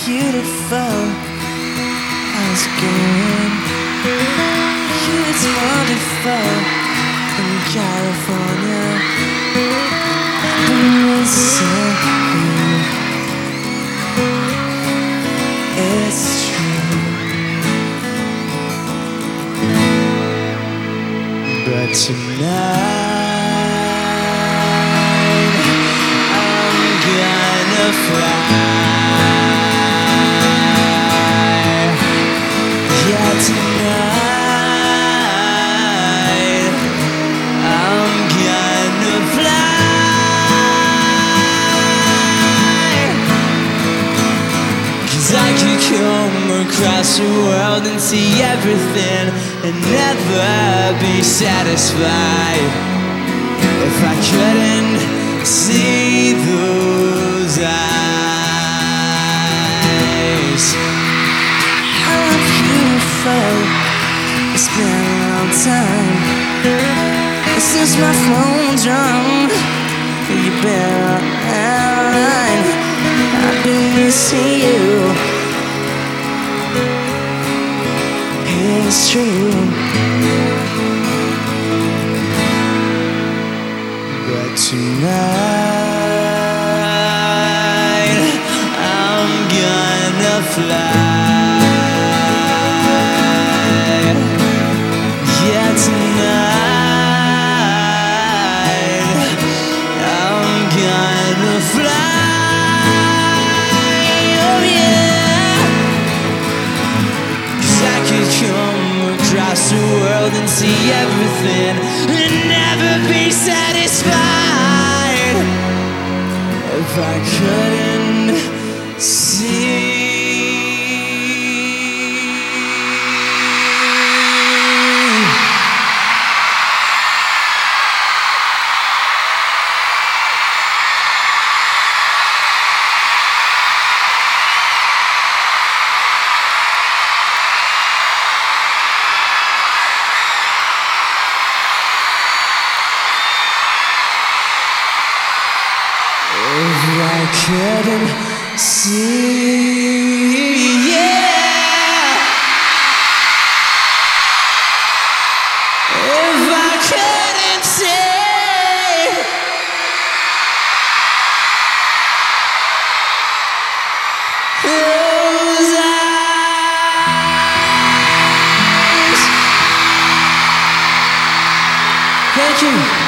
beautiful. How's it going? It's wonderful in California. I've been missing you. It's true. But tonight I'm gonna fly. Yeah, tonight I'm gonna fly. 'Cause I could come across the world and see everything and never be satisfied if I couldn't see those eyes. How beautiful. It's been a long time since my phone's rung. You better online. I've been missing you. It's true. But tonight I'm gonna fly. Yeah, tonight I'm gonna fly. Oh yeah. 'Cause I could come across the world and see everything and never be satisfied if I couldn't see. If I couldn't see, yeah. If I couldn't see those eyes. Thank you.